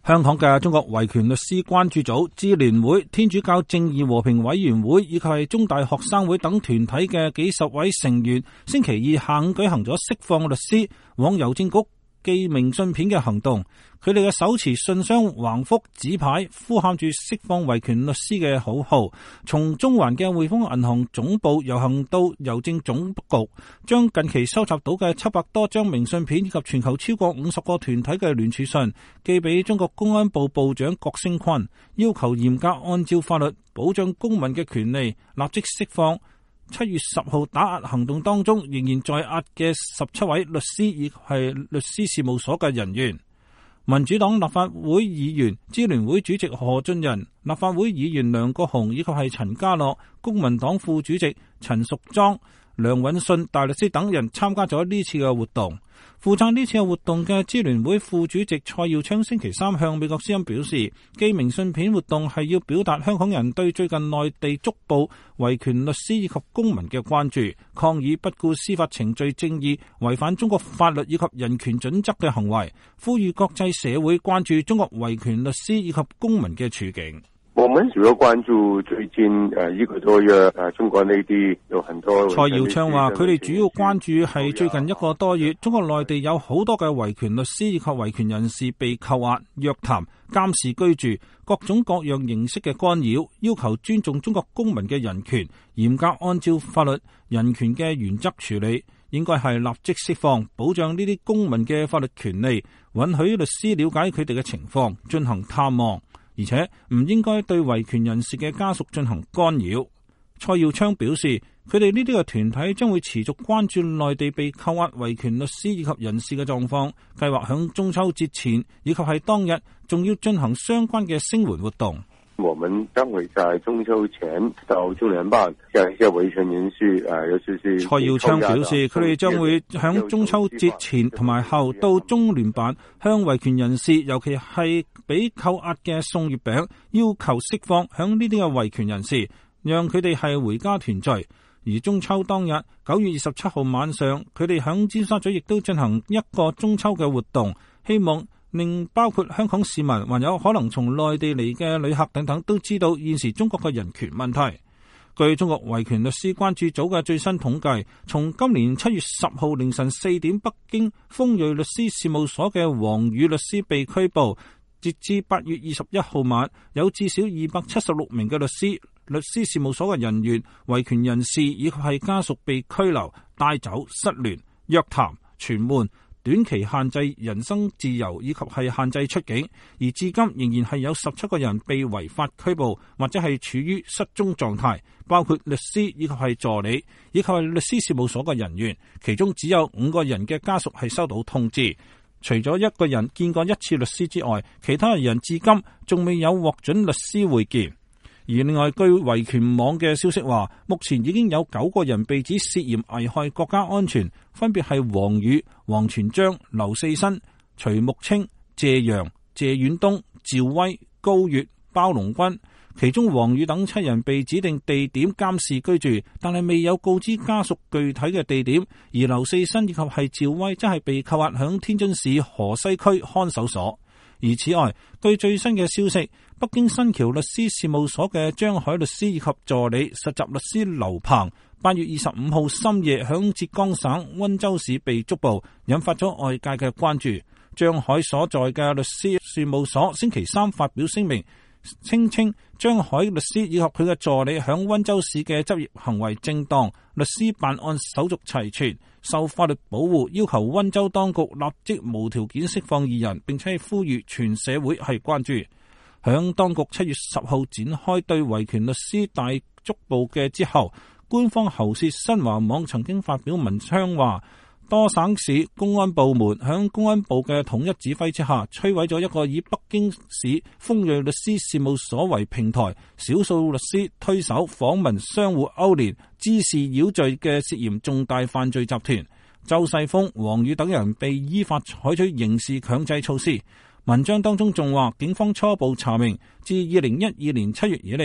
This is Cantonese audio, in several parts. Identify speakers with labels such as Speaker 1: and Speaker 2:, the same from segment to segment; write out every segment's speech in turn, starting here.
Speaker 1: 香港嘅中國維權律師關注組、支聯會、天主教正義和平委員會以及係中大學生會等團體嘅幾十位成員，星期二下午舉行咗釋放律師往郵政局寄明信片嘅行動。佢哋嘅手持信箱、橫幅、紙牌，呼喊住釋放維權律師嘅口號，從中環嘅匯豐銀行總部遊行到郵政總局，將近期收集到嘅700多張明信片以及全球超過50個團體嘅聯署信寄俾中國公安部部長郭聲琨，要求嚴格按照法律保障公民嘅權利，立即釋放7月10號打壓行動當中仍然在押嘅17位律師以及係律師事務所嘅人員。民主黨立法會議員、支聯會主席何俊仁、立法會議員梁國雄以及係陳家樂、公民黨副主席陳淑莊、梁允信大律師等人參加咗呢次嘅活動。負責呢次嘅活動嘅支聯會副主席蔡耀昌星期三向美國之音表示，寄明信片活動係要表達香港人對最近內地捉捕維權律師以及公民嘅關注，抗議不顧司法程序正義、違反中國法律以及人權準則嘅行為，呼籲國際社會關注中國維權律師以及公民嘅處境。
Speaker 2: 我們主要關注最近一個多月中國內地有很多。
Speaker 1: 蔡耀昌話：佢哋主要關注係最近一個多月，中國內地有好多嘅維權律師以及維權人士被扣押、約談、監視居住，各種各樣形式嘅干擾，要求尊重中國公民嘅人權，嚴格按照法律、人權嘅原則處理，應該係立即釋放，保障呢啲公民嘅法律權利，允許律師了解佢哋嘅情況，進行探望。而且唔應該對維權人士嘅家屬進行干擾。蔡耀昌表示，佢哋呢啲嘅團體將會持續關注內地被扣押維權律師以及人士嘅狀況，計劃響中秋節前以及係當日仲要進行相關嘅聲援活動。
Speaker 2: 我們將會在中秋前到中聯辦向一些維權人士尤其是
Speaker 1: 蔡耀昌表示，佢哋將會響中秋節前同埋後到中聯辦向維權人士，尤其係俾扣押嘅送月餅，要求釋放響呢啲嘅維權人士，讓佢哋係回家團聚。而中秋當日9月27號晚上，佢哋響尖沙咀亦都進行一個中秋嘅活動，希望令包括香港市民，還有可能從內地嚟嘅旅客等等，都知道現時中國嘅人權問題。據中國維權律師關注組嘅最新統計，從今年7月10號凌晨4點北京豐瑞律師事務所嘅黃宇律師被拘捕，截至8月21號晚，有至少276名嘅律師、律師事務所嘅人員、維權人士以及係家屬被拘留、帶走、失聯、約談、傳喚、短期限制人身自由以及係限制出境，而至今仍然係有17個人被違法拘捕或者係處於失蹤狀態，包括律師以及係助理以及係律師事務所嘅人員，其中只有5個人嘅家屬係收到通知。除咗1個人見過1次律師之外，其他人至今仲未有獲准律師會見。而另外，據維權網嘅消息話，目前已經有9個人被指涉嫌危害國家安全，分別係黃宇、黃全章、劉四新、徐木清、謝陽、謝遠東、趙威、高月、包龍軍。其中黃宇等7人被指定地點監視居住，但係未有告知家屬具體嘅地點。而劉四新以及係趙威則係被扣押響天津市河西區看守所。而此外，據最新嘅消息，北京新橋律師事務所嘅張海律師以及助理實習律師劉鵬8月25號深夜響浙江省溫州市被捉捕，引發咗外界嘅關注。張海所在嘅律師事務所星期三發表聲明，聲稱張海律師以及佢嘅助理響溫州市嘅執業行為正當，律師辦案手續齊全，受法律保護，要求溫州當局立即無條件釋放2人，並且係呼籲全社會係關注。響當局7月10號展開對維權律師大捉捕嘅之後，官方喉舌新華網曾經發表文章話，多省市公安部門響公安部嘅統一指揮之下，摧毀咗一個以北京市豐瑞律師事務所為平台，少數律師推手訪問相互勾連、滋事擾罪嘅涉嫌重大犯罪集團。周世峰、黃宇等人被依法採取刑事強制措施。文章當中仲話，警方初步查明，自2012年7月以嚟，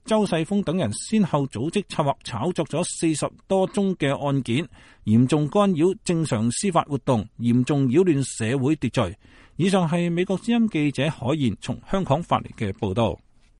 Speaker 1: 周世峰等人先後組織策劃炒作咗40多宗嘅案件，嚴重干擾正常司法活動，嚴重擾亂社會秩序。以上係美國之音記者海燕從香港發嚟嘅報道。